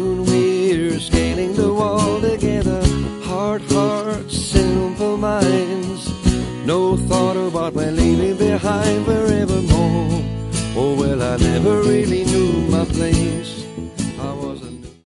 Soon we're scaling the wall together. Hearts, simple minds. No thought about my leaving behind forevermore. Oh well, I never really knew my place.